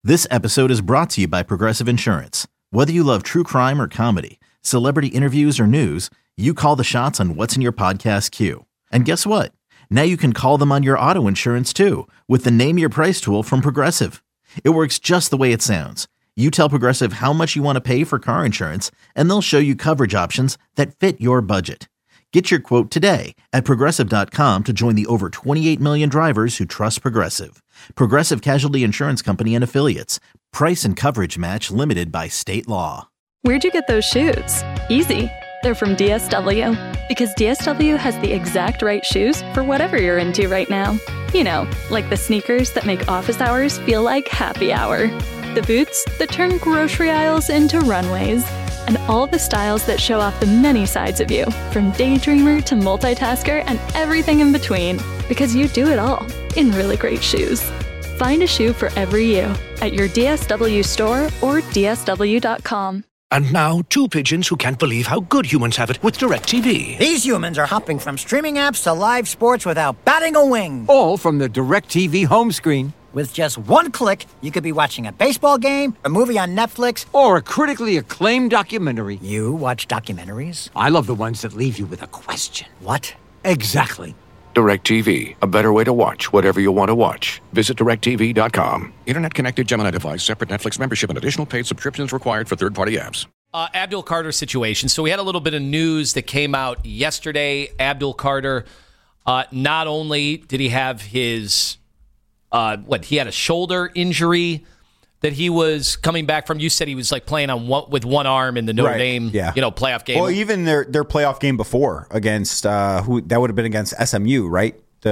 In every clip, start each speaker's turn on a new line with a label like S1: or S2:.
S1: This episode is brought to you by Progressive Insurance. Whether you love true crime or comedy, celebrity interviews or news, you call the shots on what's in your podcast queue. And guess what? Now you can call them on your auto insurance too with the Name Your Price tool from Progressive. It works just the way it sounds. You tell Progressive how much you want to pay for car insurance, and they'll show you coverage options that fit your budget. Get your quote today at Progressive.com to join the over 28 million drivers who trust Progressive. Progressive Casualty Insurance Company and Affiliates. Price and coverage match limited by state law.
S2: Where'd you get those shoes? Easy. They're from DSW. Because DSW has the exact right shoes for whatever you're into right now. You know, like the sneakers that make office hours feel like happy hour. The boots that turn grocery aisles into runways. And all the styles that show off the many sides of you, from daydreamer to multitasker and everything in between. Because you do it all in really great shoes. Find a shoe for every you at your DSW store or DSW.com.
S3: And now, two pigeons who can't believe how good humans have it with DirecTV.
S4: These humans are hopping from streaming apps to live sports without batting a wing.
S5: All from the DirecTV home screen.
S4: With just one click, you could be watching a baseball game, a movie on Netflix,
S5: or a critically acclaimed documentary.
S4: You watch documentaries?
S5: I love the ones that leave you with a question.
S4: What?
S5: Exactly.
S3: DirecTV, a better way to watch whatever you want to watch. Visit DirecTV.com. Internet-connected Gemini device, separate Netflix membership, and additional paid subscriptions required for third-party apps.
S6: Abdul Carter situation. So we had a little bit of news that came out yesterday. Abdul Carter, not only did he have his... he had a shoulder injury that he was coming back from. You said he was like playing on with one arm in the Notre Dame, playoff game.
S7: Well, even their playoff game before against who that would have been against SMU, right?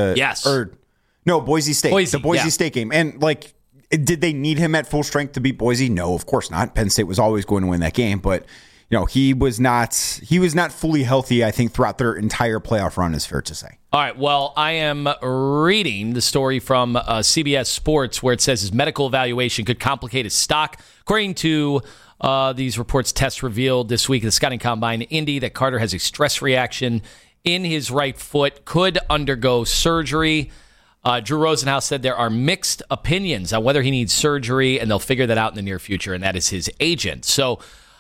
S7: Boise State. The Boise State game. And did they need him at full strength to beat Boise? No, of course not. Penn State was always going to win that game, but he was not fully healthy, I think, throughout their entire playoff run, is fair to say.
S6: All right, well, I am reading the story from CBS Sports where it says his medical evaluation could complicate his stock. According to these reports, tests revealed this week at the Scouting Combine in Indy that Carter has a stress reaction in his right foot, could undergo surgery. Drew Rosenhaus said there are mixed opinions on whether he needs surgery, and they'll figure that out in the near future, and that is his agent. So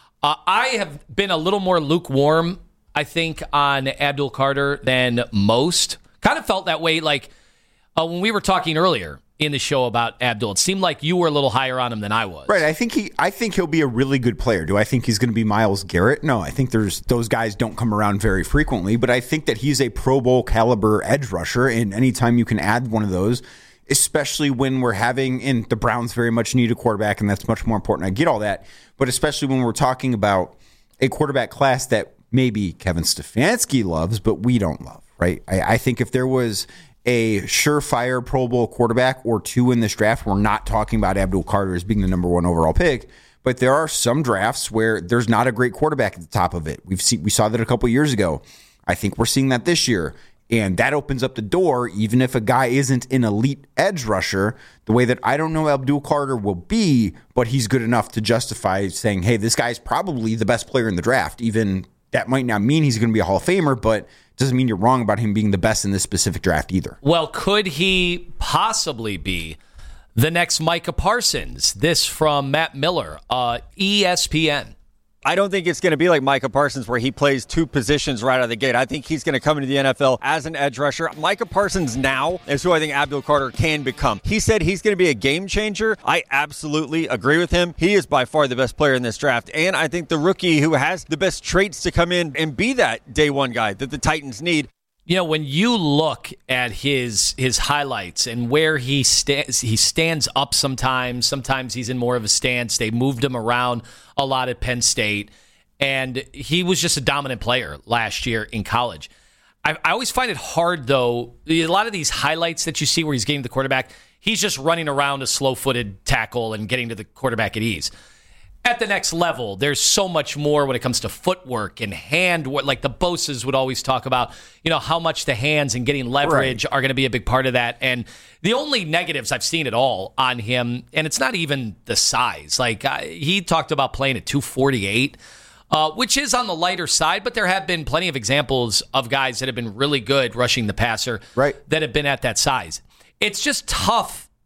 S6: I have been a little more lukewarm, I think, on Abdul Carter than most. Kind of felt that way when we were talking earlier in the show about Abdul. It seemed like you were a little higher on him than I was.
S7: Right. I think he'll be a really good player. Do I think he's going to be Myles Garrett? No, I think those guys don't come around very frequently, but I think that he's a Pro Bowl caliber edge rusher, and anytime you can add one of those, especially when we're and the Browns very much need a quarterback, and that's much more important. I get all that, but especially when we're talking about a quarterback class that maybe Kevin Stefanski loves, but we don't love, right? I think if there was a surefire Pro Bowl quarterback or two in this draft, we're not talking about Abdul Carter as being the number one overall pick, but there are some drafts where there's not a great quarterback at the top of it. We saw that a couple years ago. I think we're seeing that this year. And that opens up the door, even if a guy isn't an elite edge rusher, the way that I don't know Abdul Carter will be, but he's good enough to justify saying, hey, this guy's probably the best player in the draft. Even that might not mean he's going to be a Hall of Famer, but doesn't mean you're wrong about him being the best in this specific draft either.
S6: Well, could he possibly be the next Micah Parsons? This from Matt Miller, ESPN.
S8: I don't think it's going to be like Micah Parsons where he plays two positions right out of the gate. I think he's going to come into the NFL as an edge rusher. Micah Parsons now is who I think Abdul Carter can become. He said he's going to be a game changer. I absolutely agree with him. He is by far the best player in this draft. And I think the rookie who has the best traits to come in and be that day one guy that the Titans need.
S6: When you look at his highlights and where he stands up sometimes he's in more of a stance. They moved him around a lot at Penn State, and he was just a dominant player last year in college. I always find it hard, though, a lot of these highlights that you see where he's getting the quarterback, he's just running around a slow-footed tackle and getting to the quarterback at ease. At the next level, there's so much more when it comes to footwork and hand work. Like the Bosa's would always talk about, how much the hands and getting leverage are going to be a big part of that. And the only negatives I've seen at all on him, and it's not even the size. He talked about playing at 248, which is on the lighter side, but there have been plenty of examples of guys that have been really good rushing the passer that have been at that size. It's just tough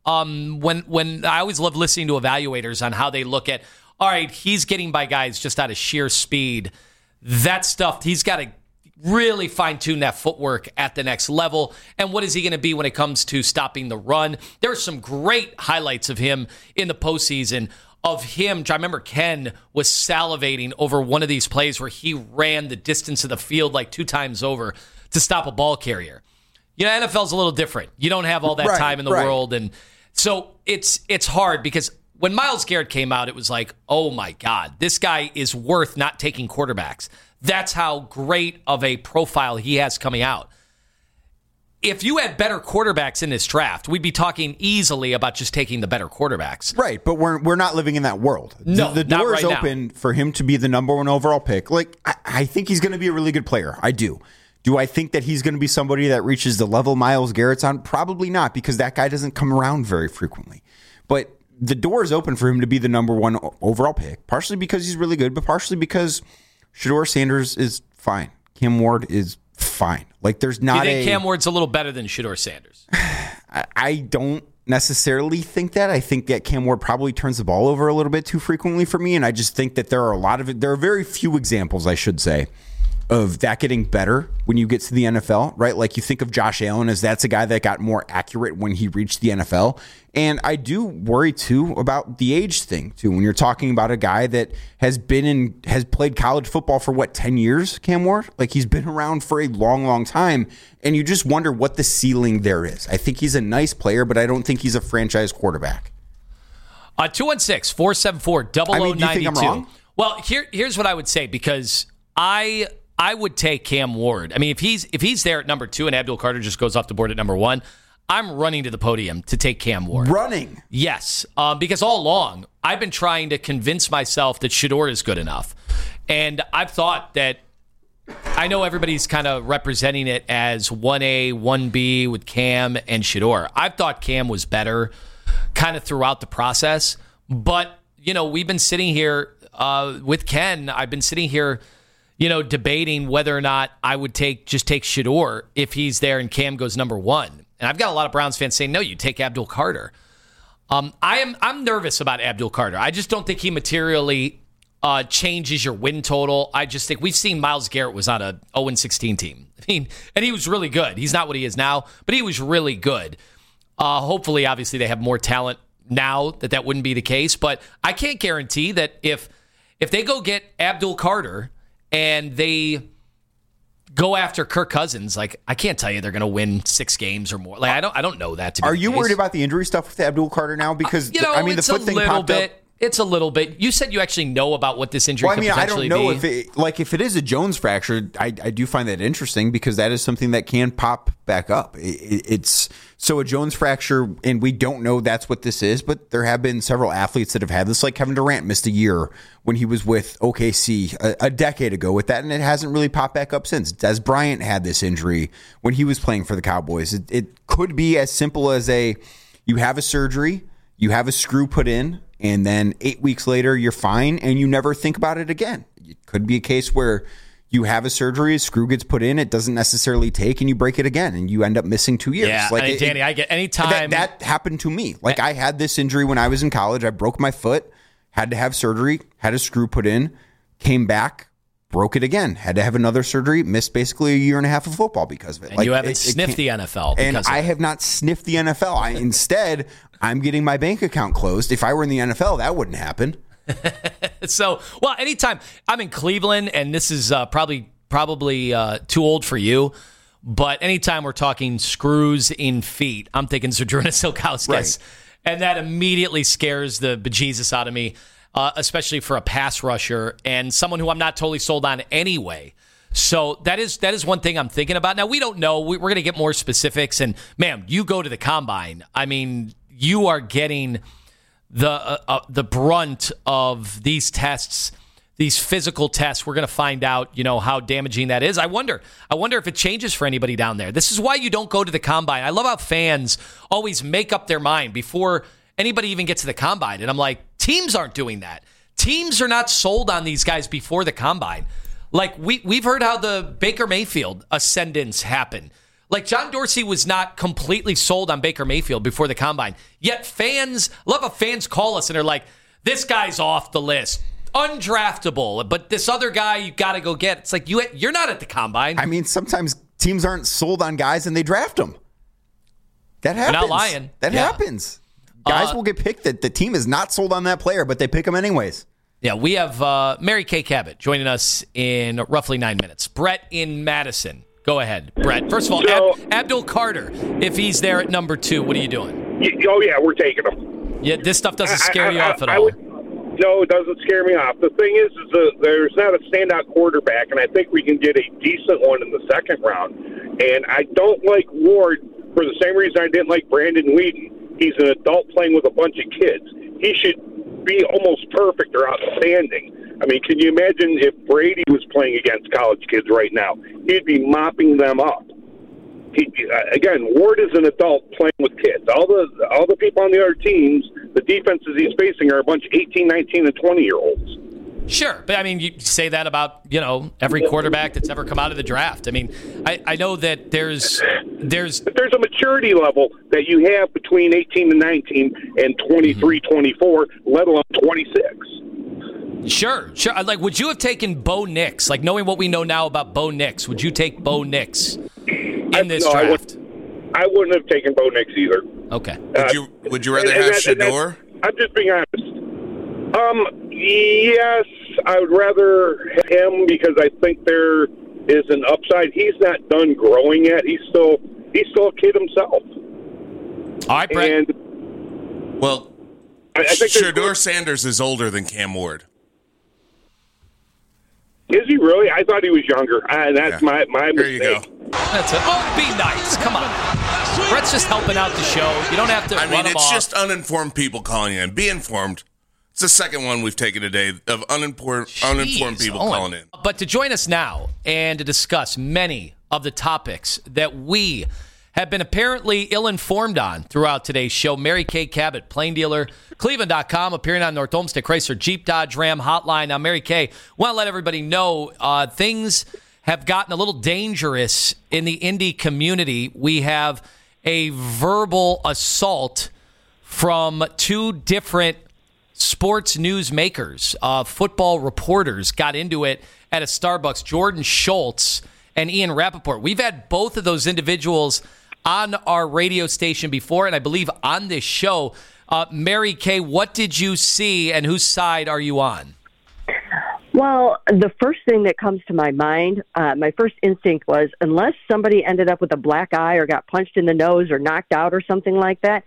S6: when I always love listening to evaluators on how they look at, all right, he's getting by guys just out of sheer speed. That stuff, he's got to really fine-tune that footwork at the next level. And what is he going to be when it comes to stopping the run? There are some great highlights of him in the postseason, of him. I remember Ken was salivating over one of these plays where he ran the distance of the field like 2 times over to stop a ball carrier. You know, NFL's a little different. You don't have all that time in the world. And so it's hard because when Myles Garrett came out, it was like, oh my God, this guy is worth not taking quarterbacks. That's how great of a profile he has coming out. If you had better quarterbacks in this draft, we'd be talking easily about just taking the better quarterbacks.
S7: Right, but we're not living in that world.
S6: No,
S7: the door is
S6: right
S7: open
S6: now
S7: for him to be the number 1 overall pick. Like, I think he's going to be a really good player. I do. Do I think that he's going to be somebody that reaches the level Myles Garrett's on? Probably not, because that guy doesn't come around very frequently. But the door is open for him to be the number 1 overall pick, partially because he's really good, but partially because Shedeur Sanders is fine. Cam Ward is fine. Like, there's not
S6: you think Cam Ward's a little better than Shedeur Sanders?
S7: I don't necessarily think that. I think that Cam Ward probably turns the ball over a little bit too frequently for me, and I just think that there are very few examples, I should say, of that getting better when you get to the NFL, right? Like, you think of Josh Allen as that's a guy that got more accurate when he reached the NFL. And I do worry too about the age thing too. When you're talking about a guy that has played college football for 10 years, Cam Ward, like, he's been around for a long, long time. And you just wonder what the ceiling there is. I think he's a nice player, but I don't think he's a franchise quarterback.
S6: 216-474-0092.
S7: Do you think I'm wrong?
S6: Well, here's what I would say, because I would take Cam Ward. I mean, if he's there at number 2 and Abdul Carter just goes off the board at number 1, I'm running to the podium to take Cam Ward.
S7: Running?
S6: Yes, because all along, I've been trying to convince myself that Shedeur is good enough. And I've thought that, I know everybody's kind of representing it as 1A, 1B with Cam and Shedeur. I've thought Cam was better kind of throughout the process. But, you know, we've been sitting here with Ken. I've been sitting here, you know, debating whether or not I would take Shedeur if he's there and Cam goes number 1. And I've got a lot of Browns fans saying, no, you take Abdul Carter. I'm nervous about Abdul Carter. I just don't think he materially changes your win total. I just think we've seen Myles Garrett was on a 0-16 team. I mean, and he was really good. He's not what he is now, but he was really good. Hopefully, obviously, they have more talent now that wouldn't be the case. But I can't guarantee that if they go get Abdul Carter and they go after Kirk Cousins, like, I can't tell you they're going to win 6 games or more. Like, I don't know that to be
S7: Are
S6: the
S7: you
S6: case.
S7: worried about the injury stuff with Abdul Carter now? Because
S6: the foot thing popped up. It's a little bit. You said you actually know about what this injury could potentially be.
S7: I don't know if it is a Jones fracture. I do find that interesting because that is something that can pop back up. It's so a Jones fracture, and we don't know that's what this is, but there have been several athletes that have had this. Like Kevin Durant missed a year when he was with OKC a decade ago with that, and it hasn't really popped back up since. Des Bryant had this injury when he was playing for the Cowboys. It could be as simple as you have a surgery, you have a screw put in, and then 8 weeks later, you're fine, and you never think about it again. It could be a case where you have a surgery, a screw gets put in, it doesn't necessarily take, and you break it again, and you end up missing 2 years.
S6: Yeah,
S7: like
S6: Danny, I get any time
S7: that happened to me. Like, I had this injury when I was in college. I broke my foot, had to have surgery, had a screw put in, came back, broke it again, had to have another surgery, missed basically a year and a half of football because of it.
S6: And you haven't sniffed the NFL.
S7: And I have not sniffed the NFL. Instead, I'm getting my bank account closed. If I were in the NFL, that wouldn't happen.
S6: So, well, anytime I'm in Cleveland, and this is probably too old for you, but anytime we're talking screws in feet, I'm thinking Zydrunas Ilgauskas. Right. And that immediately scares the bejesus out of me, especially for a pass rusher and someone who I'm not totally sold on anyway. So that is one thing I'm thinking about. Now, we don't know. We're going to get more specifics. And, man, you go to the combine. I mean, you are getting the brunt of these tests, these physical tests. We're going to find out, how damaging that is. I wonder if it changes for anybody down there. This is why you don't go to the combine. I love how fans always make up their mind before anybody even gets to the combine. And I'm like, teams aren't doing that. Teams are not sold on these guys before the combine. Like, we've heard how the Baker Mayfield ascendance happened. Like, John Dorsey was not completely sold on Baker Mayfield before the combine. Yet fans, love how fans call us and they're like, this guy's off the list. Undraftable. But this other guy you got to go get. It's like, you're not at the combine.
S7: I mean, sometimes teams aren't sold on guys and they draft them. That happens.
S6: You're not lying.
S7: That happens. Guys will get picked that the team is not sold on that player, but they pick them anyways.
S6: Yeah, we have Mary Kay Cabot joining us in roughly 9 minutes. Brett in Madison. Go ahead, Brett. First of all, Abdul Carter, if he's there at number 2, what are you doing?
S9: Oh, yeah, we're taking him.
S6: Yeah, this stuff doesn't scare you off at all.
S9: No, it doesn't scare me off. The thing is there's not a standout quarterback, and I think we can get a decent one in the second round. And I don't like Ward for the same reason I didn't like Brandon Whedon. He's an adult playing with a bunch of kids. He should be almost perfect or outstanding. I mean, can you imagine if Brady was playing against college kids right now? He'd be mopping them up. Again, Ward is an adult playing with kids. All the people on the other teams, the defenses he's facing are a bunch of 18, 19, and 20-year-olds.
S6: Sure, but I mean, you say that about, every quarterback that's ever come out of the draft. I mean, I know that there's
S9: a maturity level that you have between 18 and 19 and 23, 24, let alone 26.
S6: Sure. Like, would you have taken Bo Nix? Like, knowing what we know now about Bo Nix, would you take Bo Nix in this draft?
S9: I wouldn't have taken Bo Nix either.
S6: Okay.
S10: Would you rather have Shedeur?
S9: I'm just being honest. Yes, I would rather him because I think there is an upside. He's not done growing yet. He's still a kid himself.
S6: All right, Brett.
S9: And
S10: well, I think Shedeur Sanders is older than Cam Ward.
S9: Is he really? I thought he was younger. That's my mistake.
S10: There you go.
S6: That's it. Oh, be nice. Come on. Brett's just helping out the show. You don't have to run him
S10: it's
S6: off.
S10: just uninformed people calling in. Be informed. It's the second one we've taken today of uninformed people calling in.
S6: But to join us now and to discuss many of the topics that we have been apparently ill-informed on throughout today's show, Mary Kay Cabot, plain dealer, Cleveland.com, appearing on North Olmsted Chrysler Jeep Dodge Ram hotline. Now, Mary Kay, want to let everybody know things have gotten a little dangerous in the Indy community. We have a verbal assault from 2 different sports news makers, football reporters got into it at a Starbucks. Jordan Schultz and Ian Rappaport. We've had both of those individuals on our radio station before, and I believe on this show. Mary Kay, what did you see, and whose side are you on?
S11: Well, the first thing that comes to my mind, my first instinct was, unless somebody ended up with a black eye or got punched in the nose or knocked out or something like that,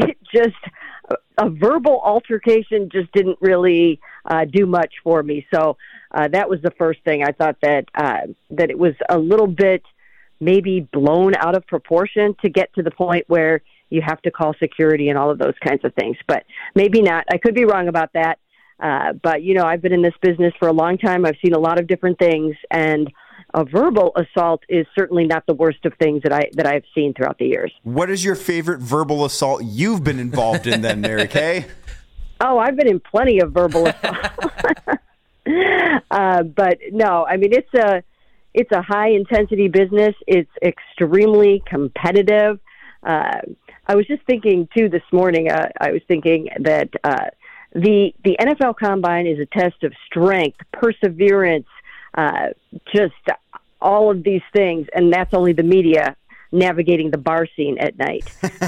S11: a verbal altercation just didn't really do much for me. So that was the first thing. I thought that it was a little bit maybe blown out of proportion to get to the point where you have to call security and all of those kinds of things. But maybe not. I could be wrong about that. But, I've been in this business for a long time. I've seen a lot of different things, and a verbal assault is certainly not the worst of things that I've seen throughout the years.
S7: What is your favorite verbal assault you've been involved in then, Mary Kay?
S11: Oh, I've been in plenty of verbal assault. But no, I mean, it's a high intensity business. It's extremely competitive. I was just thinking too this morning, I was thinking that, the NFL Combine is a test of strength, perseverance, just all of these things, and that's only the media navigating the bar scene at night.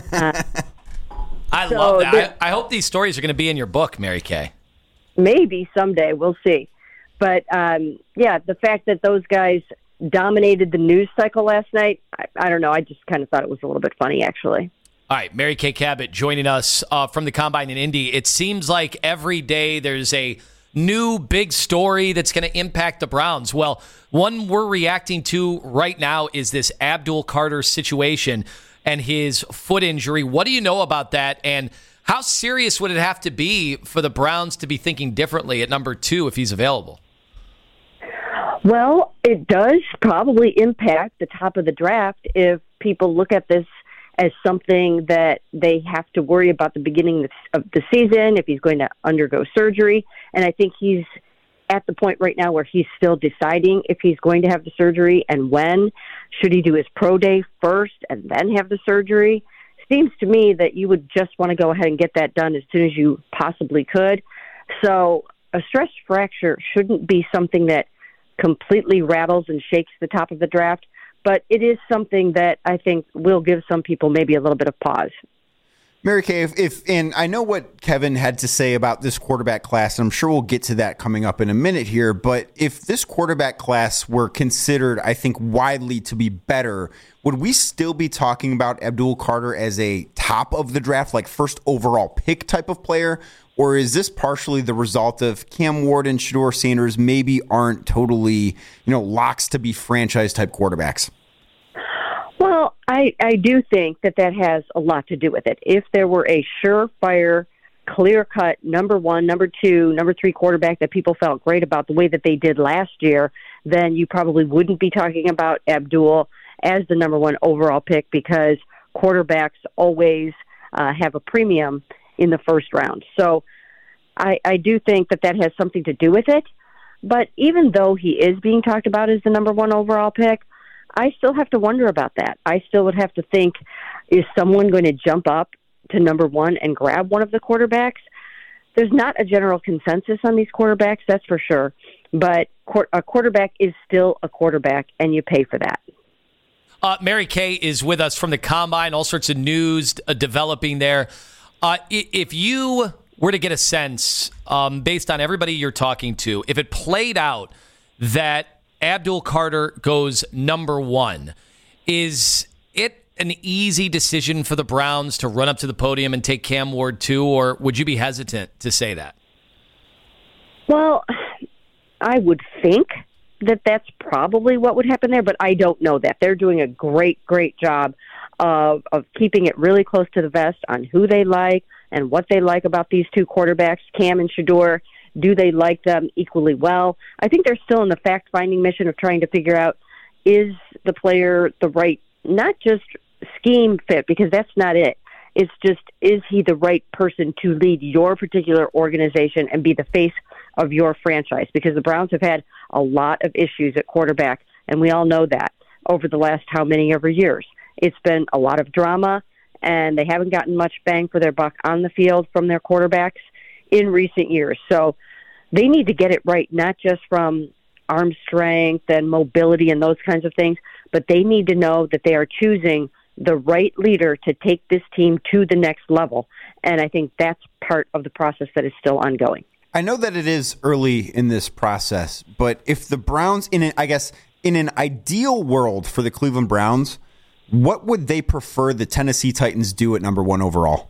S6: I love that. I hope these stories are going to be in your book, Mary Kay.
S11: Maybe someday. We'll see. But, the fact that those guys dominated the news cycle last night, I don't know. I just kind of thought it was a little bit funny, actually.
S6: All right, Mary Kay Cabot joining us from the Combine in Indy. It seems like every day there's a new big story that's going to impact the Browns. Well, one we're reacting to right now is this Abdul Carter situation and his foot injury. What do you know about that, and how serious would it have to be for the Browns to be thinking differently at number 2 if he's available?
S11: Well, it does probably impact the top of the draft if people look at this as something that they have to worry about the beginning of the season, if he's going to undergo surgery. And I think he's at the point right now where he's still deciding if he's going to have the surgery and when. Should he do his pro day first and then have the surgery? Seems to me that you would just want to go ahead and get that done as soon as you possibly could. So a stress fracture shouldn't be something that completely rattles and shakes the top of the draft, but it is something that I think will give some people maybe a little bit of pause.
S7: Mary Kay, and I know what Kevin had to say about this quarterback class, and I'm sure we'll get to that coming up in a minute here, but if this quarterback class were considered, I think, widely to be better, would we still be talking about Abdul Carter as a top of the draft, like first overall pick type of player? Or is this partially the result of Cam Ward and Shedeur Sanders maybe aren't totally, locks to be franchise type quarterbacks?
S11: Well, I do think that has a lot to do with it. If there were a surefire, clear-cut number 1, number 2, number 3 quarterback that people felt great about the way that they did last year, then you probably wouldn't be talking about Abdul as the number 1 overall pick, because quarterbacks always have a premium in the first round. So I do think that has something to do with it. But even though he is being talked about as the number 1 overall pick, I still have to wonder about that. I still would have to think, is someone going to jump up to number 1 and grab one of the quarterbacks? There's not a general consensus on these quarterbacks, that's for sure. But a quarterback is still a quarterback, and you pay for that.
S6: Mary Kay is with us from the Combine, all sorts of news developing there. If you were to get a sense, based on everybody you're talking to, if it played out that Abdul Carter goes number 1, is it an easy decision for the Browns to run up to the podium and take Cam Ward 2, or would you be hesitant to say that?
S11: Well, I would think that that's probably what would happen there, but I don't know that. They're doing a great job of keeping it really close to the vest on who they like and what they like about these 2 quarterbacks, Cam and Shedeur. Do they like them equally well? I think they're still in the fact-finding mission of trying to figure out, is the player the right, not just scheme fit, because that's not it. It's just, is he the right person to lead your particular organization and be the face of your franchise? Because the Browns have had a lot of issues at quarterback, and we all know that over the last how many ever years. It's been a lot of drama, and they haven't gotten much bang for their buck on the field from their quarterbacks in recent years. So they need to get it right, not just from arm strength and mobility and those kinds of things, but they need to know that they are choosing the right leader to take this team to the next level. And I think that's part of the process that is still ongoing.
S7: I know that it is early in this process, but if the Browns, in an ideal world for the Cleveland Browns, what would they prefer the Tennessee Titans do at number 1 overall?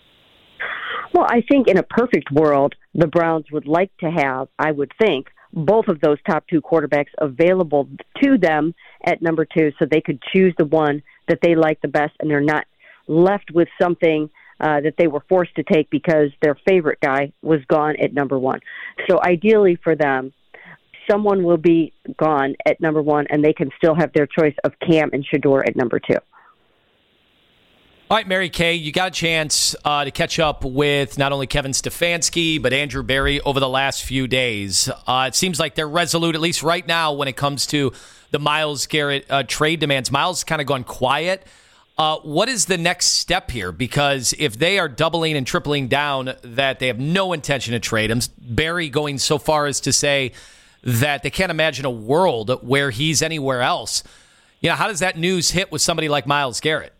S11: Well, I think in a perfect world, the Browns would like to have, I would think, both of those top 2 quarterbacks available to them at number 2, so they could choose the one that they like the best, and they're not left with something that they were forced to take because their favorite guy was gone at number 1. So ideally for them, someone will be gone at number 1, and they can still have their choice of Cam and Shedeur at number 2.
S6: All right, Mary Kay, you got a chance to catch up with not only Kevin Stefanski, but Andrew Berry over the last few days. It seems like they're resolute, at least right now, when it comes to the Myles Garrett trade demands. Myles kind of gone quiet. What is the next step here? Because if they are doubling and tripling down that they have no intention to trade him, Berry going so far as to say that they can't imagine a world where he's anywhere else. How does that news hit with somebody like Myles Garrett?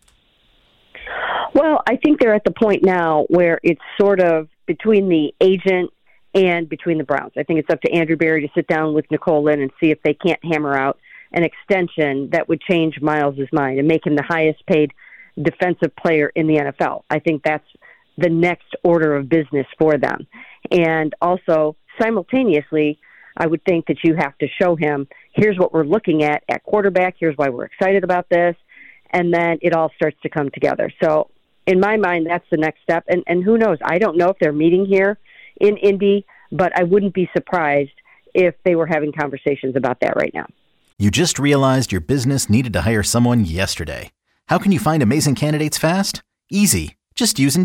S11: Well, I think they're at the point now where it's sort of between the agent and between the Browns. I think it's up to Andrew Berry to sit down with Nicole Lynn and see if they can't hammer out an extension that would change Myles' mind and make him the highest paid defensive player in the NFL. I think that's the next order of business for them. And also, simultaneously, I would think that you have to show him, here's what we're looking at quarterback, here's why we're excited about this, and then it all starts to come together. So in my mind, that's the next step. And who knows? I don't know if they're meeting here in Indy, but I wouldn't be surprised if they were having conversations about that right now.
S1: You just realized your business needed to hire someone yesterday. How can you find amazing candidates fast? Easy. Just use Indeed.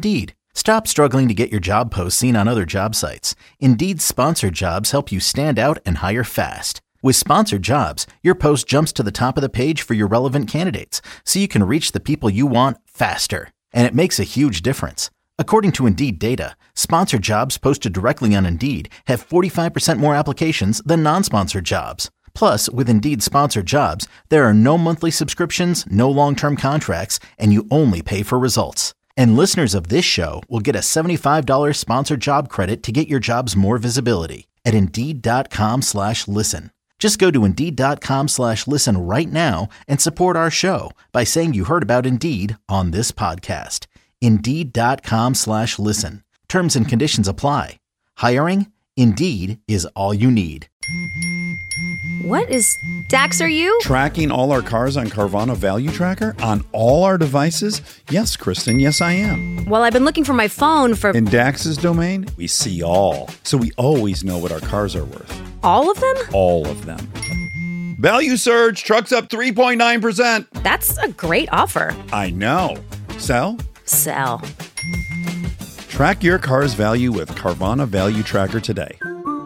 S1: Stop struggling to get your job posts seen on other job sites. Indeed's sponsored jobs help you stand out and hire fast. With sponsored jobs, your post jumps to the top of the page for your relevant candidates, so you can reach the people you want faster. And it makes a huge difference. According to Indeed data, sponsored jobs posted directly on Indeed have 45% more applications than non-sponsored jobs. Plus, with Indeed sponsored jobs, there are no monthly subscriptions, no long-term contracts, and you only pay for results. And listeners of this show will get a $75 sponsored job credit to get your jobs more visibility at Indeed.com/listen. Just go to Indeed.com/listen right now and support our show by saying you heard about Indeed on this podcast. Indeed.com/listen. Terms and conditions apply. Hiring? Indeed is all you need.
S12: What is Dax, are you?
S13: Tracking all our cars on Carvana Value Tracker on all our devices? Yes, Kristen, yes I am.
S12: Well, I've been looking for my phone for...
S13: In Dax's domain, we see all. So we always know what our cars are worth.
S12: All of them?
S13: All of them. Value surge, trucks up 3.9%.
S12: That's a great offer.
S13: I know. Sell?
S12: Sell.
S13: Track your car's value with Carvana Value Tracker today.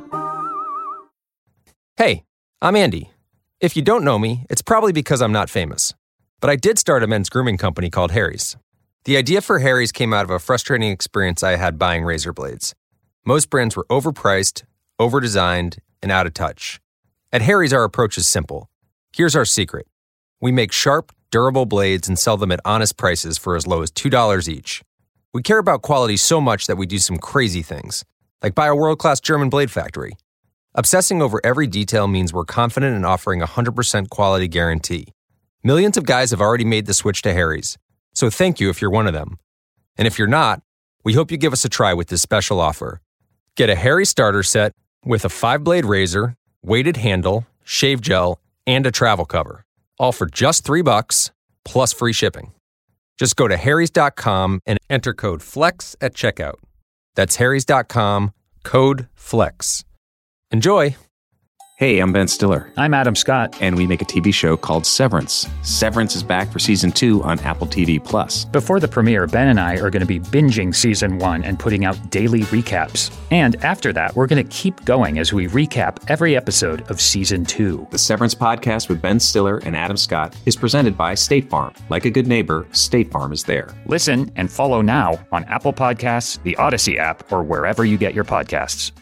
S14: Hey, I'm Andy. If you don't know me, it's probably because I'm not famous. But I did start a men's grooming company called Harry's. The idea for Harry's came out of a frustrating experience I had buying razor blades. Most brands were overpriced, overdesigned, and out of touch. At Harry's, our approach is simple. Here's our secret. We make sharp, durable blades and sell them at honest prices for as low as $2 each. We care about quality so much that we do some crazy things, like buy a world-class German blade factory. Obsessing over every detail means we're confident in offering a 100% quality guarantee. Millions of guys have already made the switch to Harry's, so thank you if you're one of them. And if you're not, we hope you give us a try with this special offer. Get a Harry's starter set with a 5-blade razor, weighted handle, shave gel, and a travel cover, all for just $3 plus free shipping. Just go to harrys.com and enter code FLEX at checkout. That's harrys.com, code FLEX. Enjoy.
S15: Hey, I'm Ben Stiller.
S16: I'm Adam Scott.
S15: And we make a TV show called Severance. Severance is back for season 2 on Apple TV+.
S16: Before the premiere, Ben and I are going to be binging season 1 and putting out daily recaps. And after that, we're going to keep going as we recap every episode of season 2.
S15: The Severance podcast with Ben Stiller and Adam Scott is presented by State Farm. Like a good neighbor, State Farm is there.
S16: Listen and follow now on Apple Podcasts, the Odyssey app, or wherever you get your podcasts.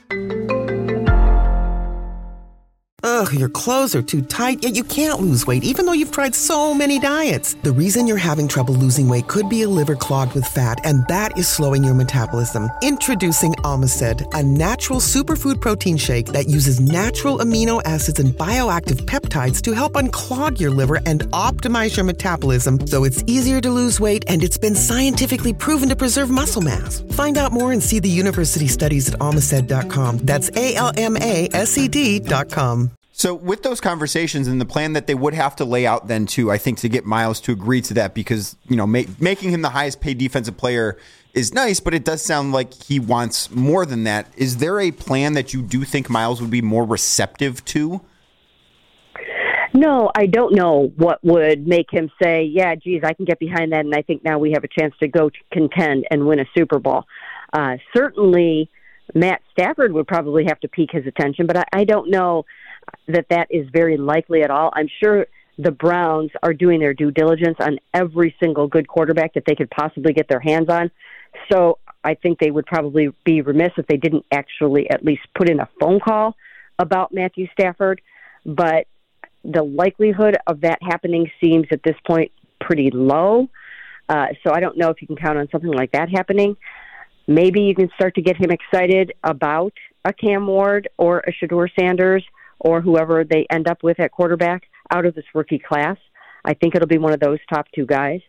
S17: Ugh, your clothes are too tight, yet you can't lose weight, even though you've tried so many diets. The reason you're having trouble losing weight could be a liver clogged with fat, and that is slowing your metabolism. Introducing Omicid, a natural superfood protein shake that uses natural amino acids and bioactive peptides to help unclog your liver and optimize your metabolism so it's easier to lose weight, and it's been scientifically proven to preserve muscle mass. Find out more and see the university studies at Omicid.com. That's ALMASED.com.
S7: So with those conversations and the plan that they would have to lay out then too, I think to get Miles to agree to that because, you know, making him the highest paid defensive player is nice, but it does sound like he wants more than that. Is there a plan that you do think Miles would be more receptive to?
S11: No, I don't know what would make him say, yeah, geez, I can get behind that, and I think now we have a chance to go to contend and win a Super Bowl. Certainly, Matt Stafford would probably have to pique his attention, but I don't know that is very likely at all. I'm sure the Browns are doing their due diligence on every single good quarterback that they could possibly get their hands on. So I think they would probably be remiss if they didn't actually at least put in a phone call about Matthew Stafford. But the likelihood of that happening seems at this point pretty low. So I don't know if you can count on something like that happening. Maybe you can start to get him excited about a Cam Ward or a Shedeur Sanders or whoever they end up with at quarterback out of this rookie class. I think it'll be one of those top two guys.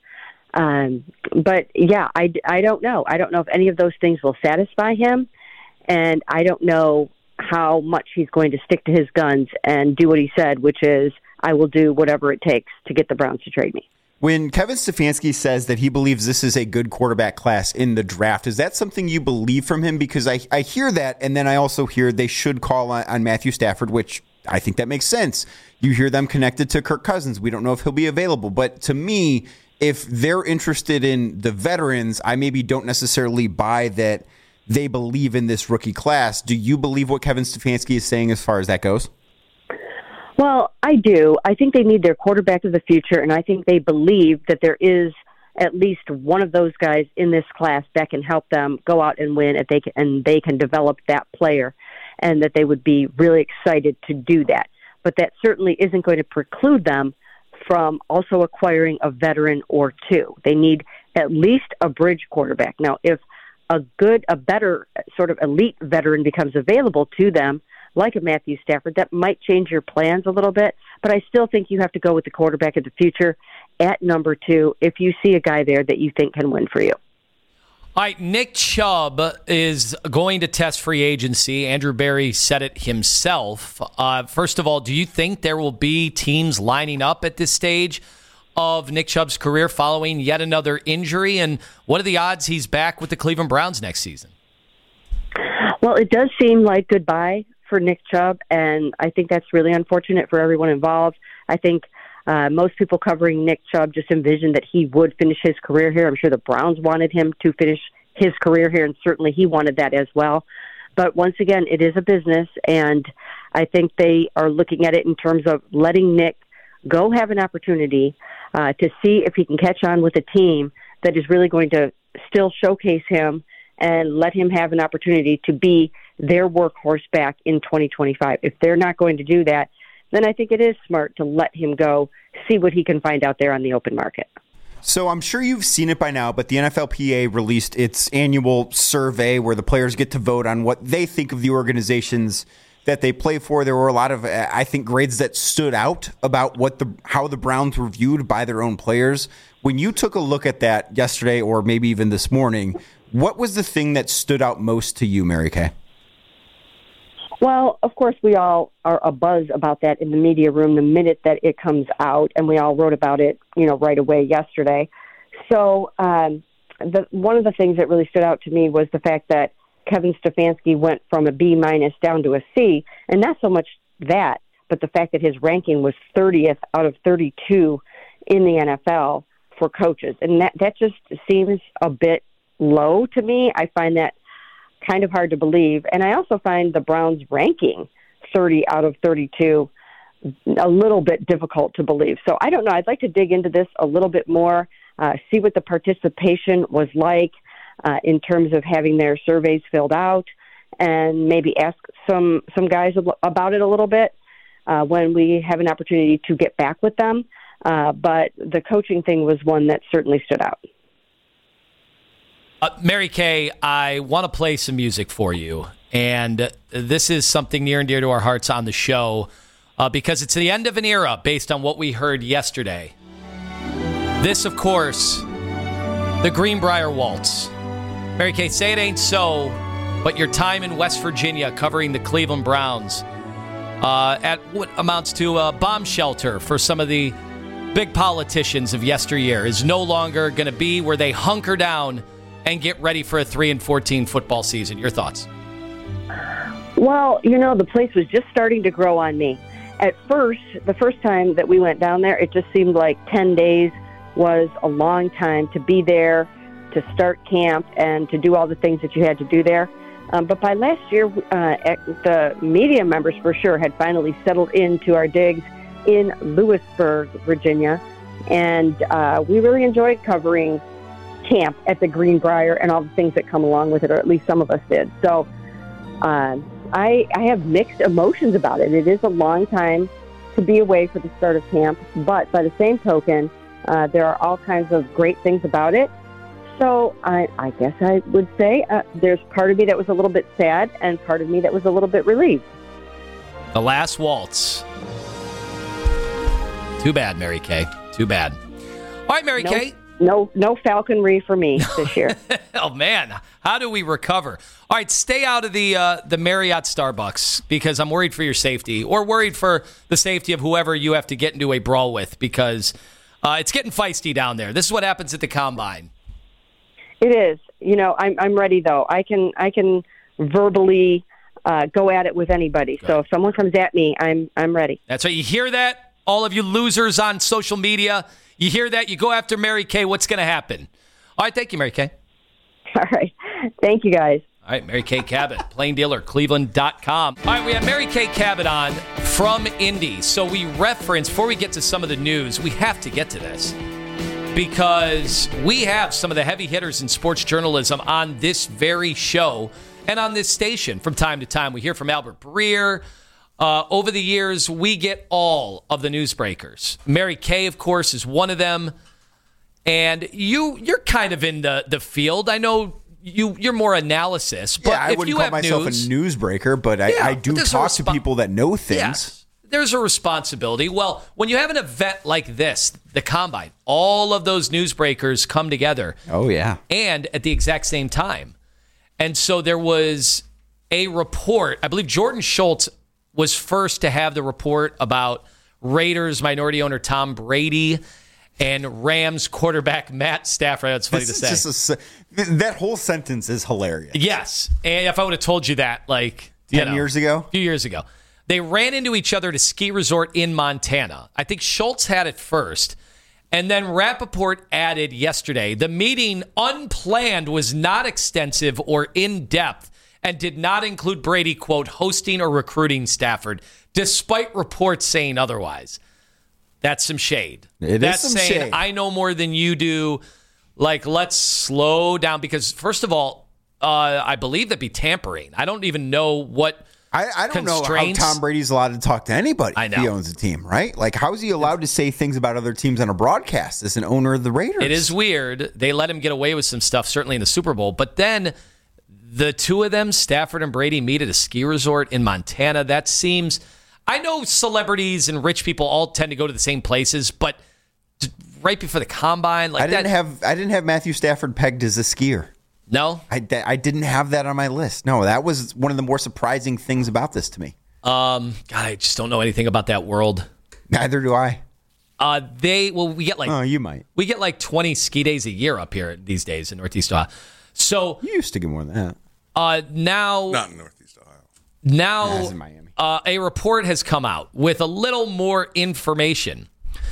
S11: But, yeah, I don't know. I don't know if any of those things will satisfy him, and I don't know how much he's going to stick to his guns and do what he said, which is, I will do whatever it takes to get the Browns to trade me.
S7: When Kevin Stefanski says that he believes this is a good quarterback class in the draft, is that something you believe from him? Because I hear that, and then I also hear they should call on Matthew Stafford, which I think that makes sense. You hear them connected to Kirk Cousins. We don't know if he'll be available. But to me, if they're interested in the veterans, I maybe don't necessarily buy that they believe in this rookie class. Do you believe what Kevin Stefanski is saying as far as that goes?
S11: Well, I do. I think they need their quarterback of the future, and I think they believe that there is at least one of those guys in this class that can help them go out and win, and they can develop that player, and that they would be really excited to do that. But that certainly isn't going to preclude them from also acquiring a veteran or two. They need at least a bridge quarterback. Now, if a better sort of elite veteran becomes available to them, like a Matthew Stafford, that might change your plans a little bit, but I still think you have to go with the quarterback of the future at number 2 if you see a guy there that you think can win for you.
S6: All right, Nick Chubb is going to test free agency. Andrew Berry said it himself. First of all, do you think there will be teams lining up at this stage of Nick Chubb's career following yet another injury? And what are the odds he's back with the Cleveland Browns next season?
S11: Well, it does seem like goodbye for Nick Chubb, and I think that's really unfortunate for everyone involved. I think most people covering Nick Chubb just envisioned that he would finish his career here. I'm sure the Browns wanted him to finish his career here, and certainly he wanted that as well. But once again, it is a business, and I think they are looking at it in terms of letting Nick go have an opportunity to see if he can catch on with a team that is really going to still showcase him and let him have an opportunity to be their workhorse back in 2025. If they're not going to do that, then I think it is smart to let him go, see what he can find out there on the open market.
S7: So I'm sure you've seen it by now, but the NFLPA released its annual survey where the players get to vote on what they think of the organizations that they play for. There were a lot of, I think, grades that stood out about how the Browns were viewed by their own players. When you took a look at that yesterday or maybe even this morning, what was the thing that stood out most to you, Mary Kay?
S11: Well, of course, we all are abuzz about that in the media room the minute that it comes out, and we all wrote about it, right away yesterday. So one of the things that really stood out to me was the fact that Kevin Stefanski went from a B- down to a C, and not so much that, but the fact that his ranking was 30th out of 32 in the NFL for coaches, and that just seems a bit low to me. I find that kind of hard to believe. And I also find the Browns ranking 30 out of 32 a little bit difficult to believe. So I don't know. I'd like to dig into this a little bit more, see what the participation was like in terms of having their surveys filled out, and maybe ask some guys about it a little bit when we have an opportunity to get back with them. But the coaching thing was one that certainly stood out.
S6: Mary Kay, I want to play some music for you, and this is something near and dear to our hearts on the show because it's the end of an era based on what we heard yesterday. This, of course, the Greenbrier Waltz. Mary Kay, say it ain't so, but your time in West Virginia covering the Cleveland Browns at what amounts to a bomb shelter for some of the big politicians of yesteryear is no longer going to be where they hunker down and get ready for a 3-14 football season. Your thoughts?
S11: Well, the place was just starting to grow on me. At first, the first time that we went down there, it just seemed like 10 days was a long time to be there, to start camp, and to do all the things that you had to do there. But by last year, the media members for sure had finally settled into our digs in Lewisburg, Virginia, and we really enjoyed covering camp at the Greenbrier and all the things that come along with it, or at least some of us did. So I have mixed emotions about it. It is a long time to be away for the start of camp, but by the same token, there are all kinds of great things about it. So I guess I would say there's part of me that was a little bit sad and part of me that was a little bit relieved.
S6: The Last Waltz. Too bad, Mary Kay. Too bad. All right, Mary Kay.
S11: No falconry for me this year.
S6: Oh, man. How do we recover? All right, stay out of the Marriott Starbucks because I'm worried for your safety, or worried for the safety of whoever you have to get into a brawl with, because it's getting feisty down there. This is what happens at the Combine.
S11: It is. I'm ready, though. I can verbally go at it with anybody. Good. So if someone comes at me, I'm ready.
S6: That's right. You hear that? All of you losers on social media, you hear that? You go after Mary Kay. What's going to happen? All right, thank you, Mary Kay.
S11: All right. Thank you, guys.
S6: All right, Mary Kay Cabot, plain dealer, Cleveland.com. All right, we have Mary Kay Cabot on from Indy. So we reference, before we get to some of the news, we have to get to this because we have some of the heavy hitters in sports journalism on this very show and on this station from time to time. We hear from Albert Breer. Over the years, we get all of the newsbreakers. Mary Kay, of course, is one of them. And you're kind of in the field. I know you're more analysis, but
S7: I
S6: if
S7: wouldn't
S6: you
S7: call
S6: have
S7: myself
S6: news,
S7: a newsbreaker, but I do talk to people that know things.
S6: Yes, there's a responsibility. Well, when you have an event like this, the Combine, all of those newsbreakers come together.
S7: Oh, yeah.
S6: And at the exact same time. And so there was a report. I believe Jordan Schultz was first to have the report about Raiders minority owner Tom Brady and Rams quarterback Matt Stafford. That's funny to say.
S7: That whole sentence is hilarious.
S6: Yes. And if I would have told you that, like
S7: 10 years ago?
S6: A few years ago. They ran into each other at a ski resort in Montana. I think Schultz had it first. And then Rappaport added yesterday, the meeting unplanned was not extensive or in-depth and did not include Brady, quote, hosting or recruiting Stafford, despite reports saying otherwise. That's some shade. That's
S7: some
S6: saying,
S7: shade.
S6: I know more than you do. Like, let's slow down. Because, first of all, I believe that'd be tampering. I don't even know what
S7: I don't know how Tom Brady's allowed to talk to anybody if he owns a team, right? Like, how is he allowed to say things about other teams on a broadcast as an owner of the Raiders?
S6: It is weird. They let him get away with some stuff, certainly in the Super Bowl. But then the two of them, Stafford and Brady, meet at a ski resort in Montana. That seems... I know celebrities and rich people all tend to go to the same places, but right before the Combine, like
S7: I didn't have Matthew Stafford pegged as a skier.
S6: No,
S7: I didn't have that on my list. No, that was one of the more surprising things about this to me.
S6: God, I just don't know anything about that world.
S7: Neither do I.
S6: We get like
S7: you might.
S6: We get like 20 ski days a year up here these days in Northeast Ohio. So
S7: you used to get more than that.
S6: Now
S10: not in Northeast Ohio.
S6: Now
S7: it's in Miami.
S6: A report has come out with a little more information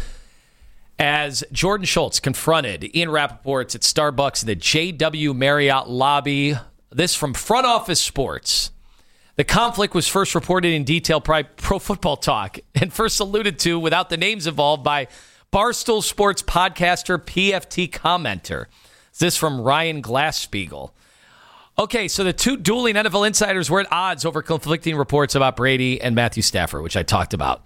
S6: as Jordan Schultz confronted Ian Rappaport at Starbucks in the JW Marriott lobby. This from Front Office Sports. The conflict was first reported in detail by Pro Football Talk and first alluded to without the names involved by Barstool Sports podcaster, PFT commenter. This from Ryan Glass-Steagall. Okay, so the two dueling NFL insiders were at odds over conflicting reports about Brady and Matthew Stafford, which I talked about.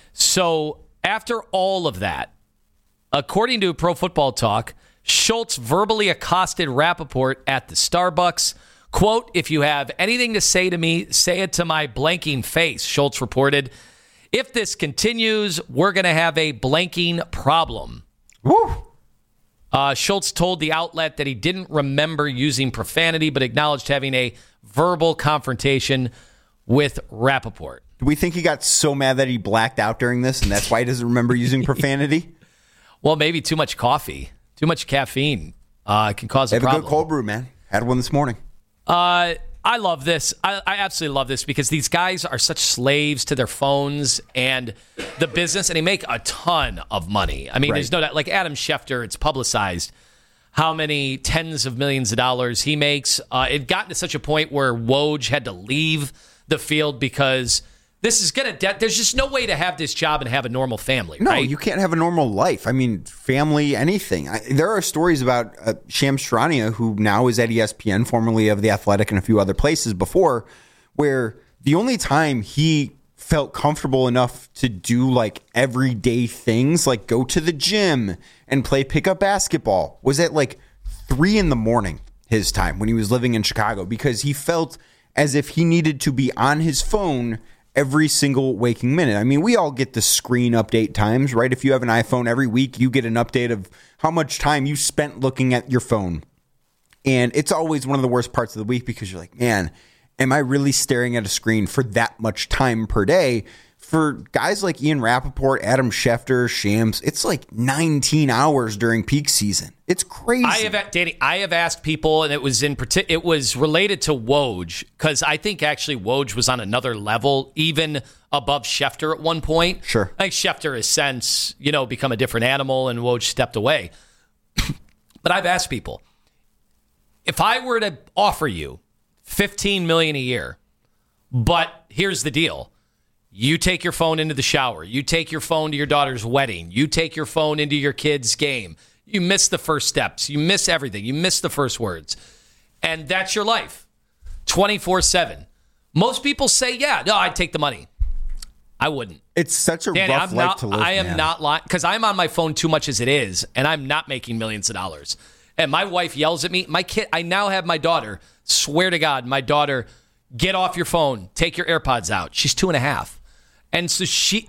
S6: So after all of that, according to Pro Football Talk, Schultz verbally accosted Rappaport at the Starbucks. Quote, if you have anything to say to me, say it to my blanking face, Schultz reported. If this continues, we're going to have a blanking problem.
S7: Woo!
S6: Schultz told the outlet that he didn't remember using profanity, but acknowledged having a verbal confrontation with Rappaport.
S7: Do we think he got so mad that he blacked out during this, and that's why he doesn't remember using profanity?
S6: Well, maybe too much coffee, too much caffeine can cause a problem.
S7: Have a good cold brew, man. Had one this morning.
S6: I love this. I absolutely love this because these guys are such slaves to their phones and the business, and they make a ton of money. I mean, There's no doubt. Like Adam Schefter, it's publicized how many tens of millions of dollars he makes. It got to such a point where Woj had to leave the field because this is going to... There's just no way to have this job and have a normal family,
S7: no,
S6: right?
S7: You can't have a normal life. I mean, family, anything. There are stories about Shams Charania, who now is at ESPN, formerly of The Athletic and a few other places before, where the only time he felt comfortable enough to do like everyday things, like go to the gym and play pickup basketball, was at like 3 a.m. his time when he was living in Chicago, because he felt as if he needed to be on his phone every single waking minute. I mean, we all get the screen update times, right? If you have an iPhone, every week you get an update of how much time you spent looking at your phone. And it's always one of the worst parts of the week because you're like, man, am I really staring at a screen for that much time per day? For guys like Ian Rappaport, Adam Schefter, Shams, it's like 19 hours during peak season. It's crazy.
S6: I have asked people, and it was related to Woj, because I think actually Woj was on another level, even above Schefter at one point.
S7: Sure.
S6: I think Schefter has since, become a different animal, and Woj stepped away. But I've asked people, if I were to offer you $15 million a year, but here's the deal. You take your phone into the shower. You take your phone to your daughter's wedding. You take your phone into your kid's game. You miss the first steps. You miss everything. You miss the first words. And that's your life, 24/7. Most people say, yeah, no, I'd take the money. I wouldn't.
S7: It's such a rough life to live,
S6: I am not lying, because I'm on my phone too much as it is, and I'm not making millions of dollars. And my wife yells at me. My kid, I now have my daughter, swear to God, my daughter, get off your phone. Take your AirPods out. She's 2.5. And so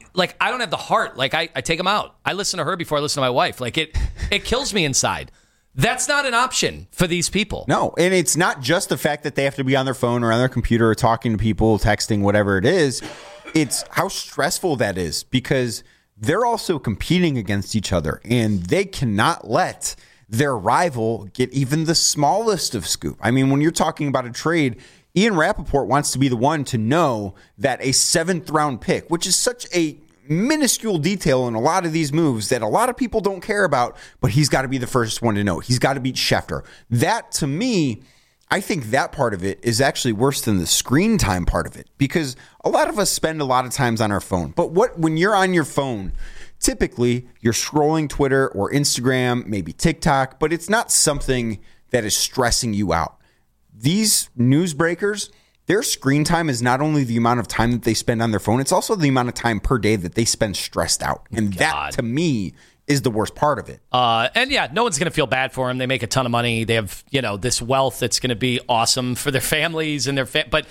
S6: I don't have the heart. I take them out. I listen to her before I listen to my wife. It kills me inside. That's not an option for these people.
S7: No, and it's not just the fact that they have to be on their phone or on their computer or talking to people, texting, whatever it is. It's how stressful that is, because they're also competing against each other, and they cannot let their rival get even the smallest of scoop. I mean, when you're talking about a trade, Ian Rappaport wants to be the one to know that a 7th round pick, which is such a minuscule detail in a lot of these moves that a lot of people don't care about, but he's got to be the first one to know. He's got to beat Schefter. That, to me, I think that part of it is actually worse than the screen time part of it, because a lot of us spend a lot of times on our phone. But when you're on your phone, typically you're scrolling Twitter or Instagram, maybe TikTok, but it's not something that is stressing you out. These news breakers, their screen time is not only the amount of time that they spend on their phone, it's also the amount of time per day that they spend stressed out. And that, to me, is the worst part of it.
S6: And yeah, no one's going to feel bad for them. They make a ton of money. They have, this wealth that's going to be awesome for their families and their but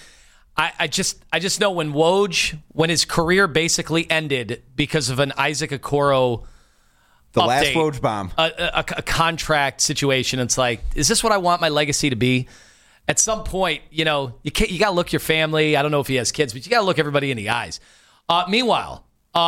S6: I just know when his career basically ended because of an Isaac Okoro
S7: last Woj bomb,
S6: a contract situation. It's like, is this what I want my legacy to be? At some point, you got to look your family. I don't know if he has kids, but you got to look everybody in the eyes. Meanwhile,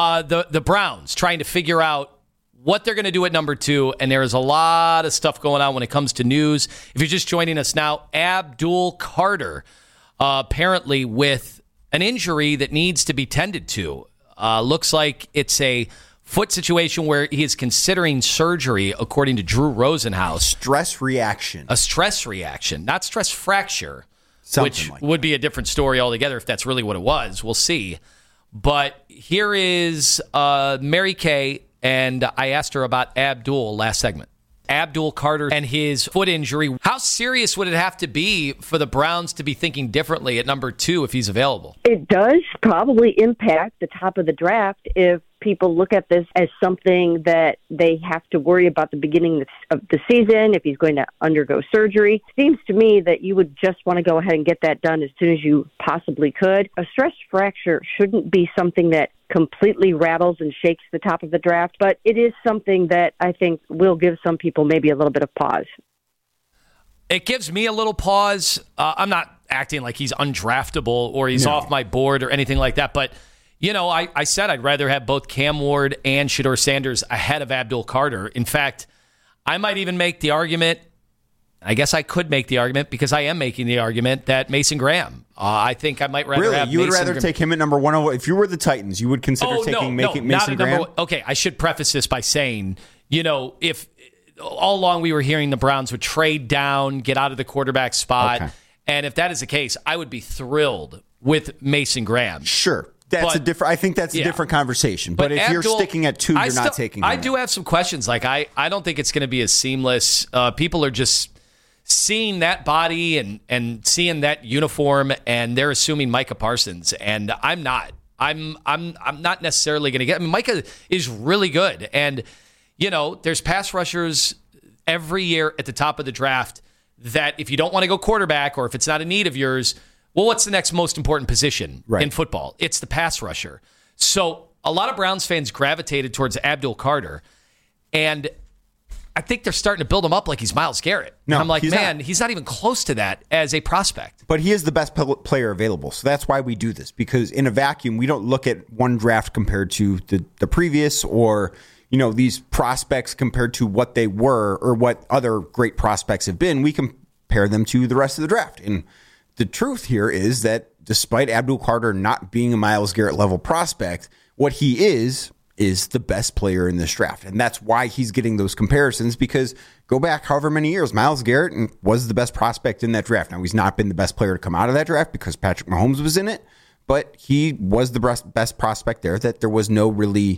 S6: the Browns trying to figure out what they're going to do at number 2, and there is a lot of stuff going on when it comes to news. If you're just joining us now, Abdul Carter, apparently with an injury that needs to be tended to. Looks like it's a foot situation where he is considering surgery, according to Drew Rosenhaus.
S7: Stress reaction.
S6: A stress reaction, not stress fracture,
S7: something
S6: which would be a different story altogether if that's really what it was. We'll see. But here is Mary Kay, and I asked her about Abdul last segment. Abdul Carter and his foot injury. How serious would it have to be for the Browns to be thinking differently at number 2 if he's available?
S11: It does probably impact the top of the draft if people look at this as something that they have to worry about the beginning of the season, if he's going to undergo surgery. Seems to me that you would just want to go ahead and get that done as soon as you possibly could. A stress fracture shouldn't be something that completely rattles and shakes the top of the draft, but it is something that I think will give some people maybe a little bit of pause.
S6: It gives me a little pause. I'm not acting like he's undraftable or he's off my board or anything like that, but I said I'd rather have both Cam Ward and Shedeur Sanders ahead of Abdul Carter. In fact, I might even make the argument, I guess I could make the argument because I am making the argument that Mason Graham. I think I might rather have Mason.
S7: You would rather take him at number 1? If you were the Titans, you would consider Mason Graham?
S6: Okay, I should preface this by saying, if all along we were hearing the Browns would trade down, get out of the quarterback spot, and if that is the case, I would be thrilled with Mason Graham.
S7: Sure. I think that's a different conversation. But if you're sticking at 2, you're not taking him.
S6: I do have some questions. I don't think it's going to be as seamless. People are just seeing that body and seeing that uniform, and they're assuming Micah Parsons, and I'm not. I'm not necessarily going to get. Micah is really good, and there's pass rushers every year at the top of the draft that if you don't want to go quarterback or if it's not a need of yours. Well, what's the next most important position in football? It's the pass rusher. So a lot of Browns fans gravitated towards Abdul Carter. And I think they're starting to build him up like he's Myles Garrett.
S7: No,
S6: and I'm like,
S7: he's
S6: he's not even close to that as a prospect.
S7: But he is the best player available. So that's why we do this, because in a vacuum, we don't look at one draft compared to the previous, or these prospects compared to what they were or what other great prospects have been. We compare them to the rest of the draft. And the truth here is that despite Abdul Carter not being a Myles Garrett level prospect, what he is the best player in this draft. And that's why he's getting those comparisons, because go back however many years, Myles Garrett was the best prospect in that draft. Now, he's not been the best player to come out of that draft because Patrick Mahomes was in it, but he was the best prospect there, that there was no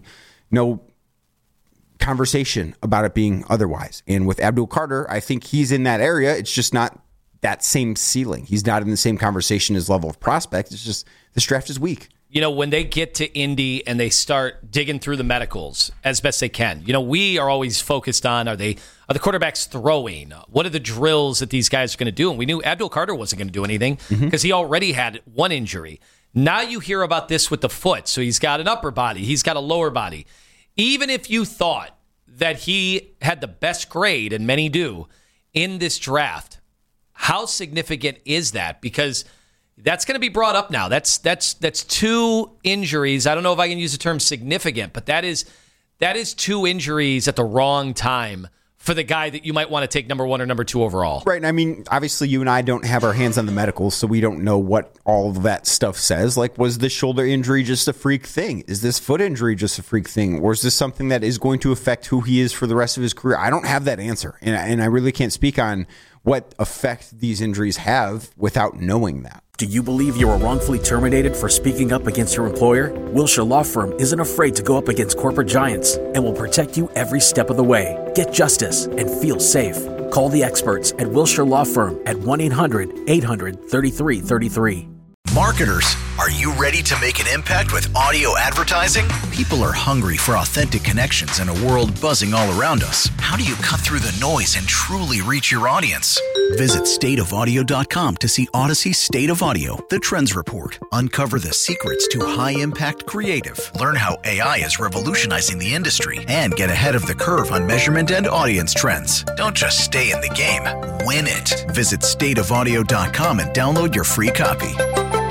S7: conversation about it being otherwise. And with Abdul Carter, I think he's in that area. It's just not that same ceiling. He's not in the same conversation as level of prospect. It's just this draft is weak.
S6: When they get to Indy and they start digging through the medicals as best they can, we are always focused on, are the quarterbacks throwing? What are the drills that these guys are going to do? And we knew Abdul Carter wasn't going to do anything because he already had one injury. Now you hear about this with the foot. So he's got an upper body. He's got a lower body. Even if you thought that he had the best grade, and many do, in this draft, how significant is that? Because that's going to be brought up now. That's 2 injuries. I don't know if I can use the term significant, but that is 2 injuries at the wrong time for the guy that you might want to take number 1 or number 2 overall.
S7: Right. And I mean, obviously you and I don't have our hands on the medicals, so we don't know what all of that stuff says. Like, was this shoulder injury just a freak thing? Is this foot injury just a freak thing? Or is this something that is going to affect who he is for the rest of his career? I don't have that answer. And I really can't speak on what effect these injuries have without knowing that.
S18: Do you believe you were wrongfully terminated for speaking up against your employer? Wilshire Law Firm isn't afraid to go up against corporate giants and will protect you every step of the way. Get justice and feel safe. Call the experts at Wilshire Law Firm at 1-800-800-3333.
S19: Marketers, are you ready to make an impact with audio advertising? People are hungry for authentic connections in a world buzzing all around us. How do you cut through the noise and truly reach your audience? Visit stateofaudio.com to see Odyssey State of Audio, the Trends Report. Uncover the secrets to high-impact creative. Learn how AI is revolutionizing the industry and get ahead of the curve on measurement and audience trends. Don't just stay in the game, win it. Visit stateofaudio.com and download your free copy.